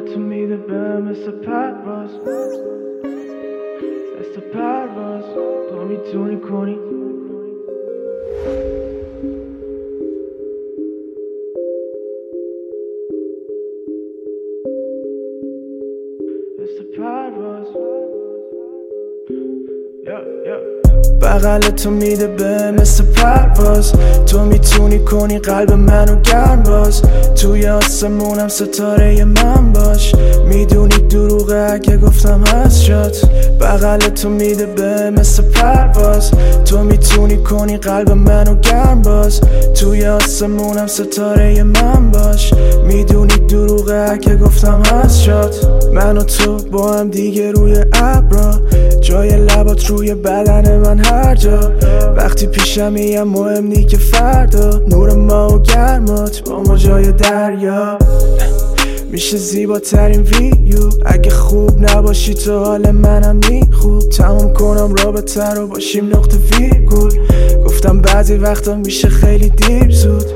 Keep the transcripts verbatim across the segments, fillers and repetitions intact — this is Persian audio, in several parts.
تو میده به مثل پرواز، مثل پرواز تو میتونی کنی. مثل پرواز بغل تو میده به مثل پرواز، تو میتونی کنی قلب منو گرم باز. توی آسمونم ستاره من باش، میدونی دروغه اگه گفتم هست شد. بغل تو میده به مثل پرواز، تو میتونی کنی قلب منو گرم باز. توی آسمونم ستاره من باش، میدونی دروغه اگه گفتم هست شد. من و تو با هم دیگه روی ابرا، جای لبات روی بدن من هر جا. وقتی پیشمی هم مهم نی که فردا نور ما و گرمات با ما جای دریا. میشه زیباترین ویو اگه خوب نباشی تو حال منم نی خوب. تمام کنم رابطه رو باشیم نقطه ویرگول. گفتم بعضی وقتا میشه خیلی دیر زود.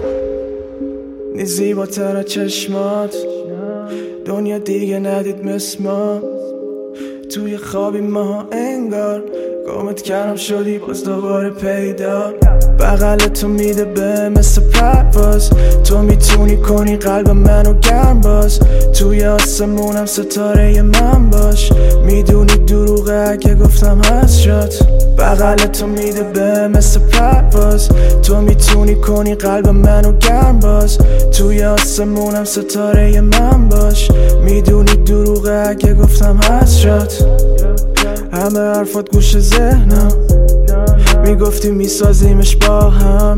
نی زیباتر از چشمات دنیا دیگه ندید مثل ما. توی خوابی ما انگار گمت کردم شدی باز دوباره پیدا. بغل تو میده به مثل پرواز، تو میتونی کنی قلب منو گرم باز. توی آسمونم ستاره من باش، میدونی دروغه اگه گفتم هست شد. بغل تو میده به مثل پرواز، تو میتونی کنی قلب منو گرم باز. توی آسمونم ستاره من باش، میدونی دروغه اگه گفتم هست شد. همه حرفات گوش ذهنم، میگفتی میسازیمش با هم.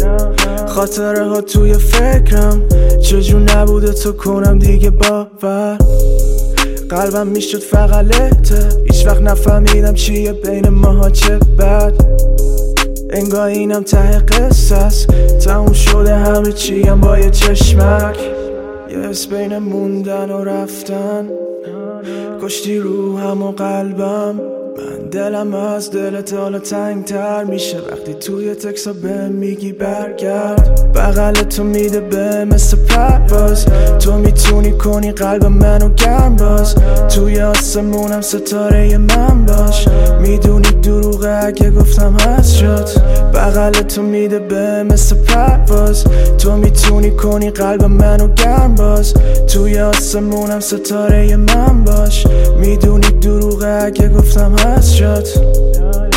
خاطره ها توی فکرم، چجور نبوده تو کنم دیگه باور. قلبم میشد فقلته، هیچ وقت نفهمیدم چیه بین ماها چه بد. انگار اینم ته قصه است، تموم شده همه چیم با یه چشمک. یه حس بین موندن و رفتن، کشتی روحم و قلبم. من دلم از دلت حالا تنگ تر میشه وقتی توی تکسا بهم میگی برگرد. بغل تو میده به مثل پرواز، تو میتونی کنی قلب منو گرم باز. توی آسمونم ستاره من باش، میدونی دروغه اگه گفتم هست شد. بغل تو میده به مثل پرواز، تو میتونی کنی قلب منو گرم باز. توی آسمونم ستاره من باش، میدونی دروغه اگه گفتم هست شد.